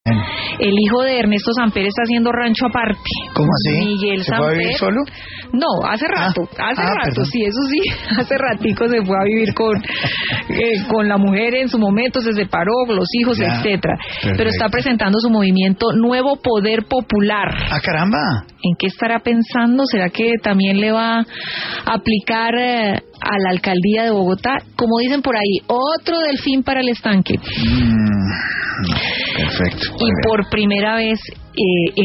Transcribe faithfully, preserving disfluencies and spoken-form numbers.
El hijo de Ernesto Samper está haciendo rancho aparte. ¿Cómo así? Miguel ¿Se fue a vivir solo? No, hace rato, ah, hace ah, rato, perdón. sí, eso sí, hace ratico se fue a vivir con eh, con la mujer en su momento, se separó, los hijos, Ya, etcétera. perfecto. Pero está presentando su movimiento Nuevo Poder Popular. ¡Ah, caramba! ¿En qué estará pensando? ¿Será que también le va a aplicar eh, a la alcaldía de Bogotá? Como dicen por ahí, otro delfín para el estanque. Mm, perfecto. Y por primera vez... Eh,